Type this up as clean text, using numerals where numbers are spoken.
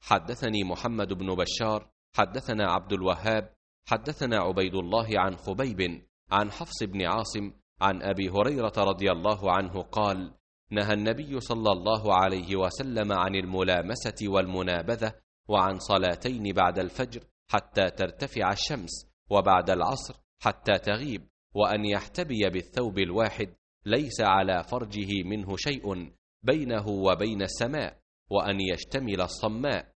حدثني محمد بن بشار حدثنا عبد الوهاب حدثنا عبيد الله عن خبيب عن حفص بن عاصم عن أبي هريرة رضي الله عنه قال: نهى النبي صلى الله عليه وسلم عن الملامسة والمنابذة، وعن صلاتين بعد الفجر حتى ترتفع الشمس، وبعد العصر حتى تغيب، وأن يحتبي بالثوب الواحد ليس على فرجه منه شيء بينه وبين السماء، وأن يشتمل الصماء،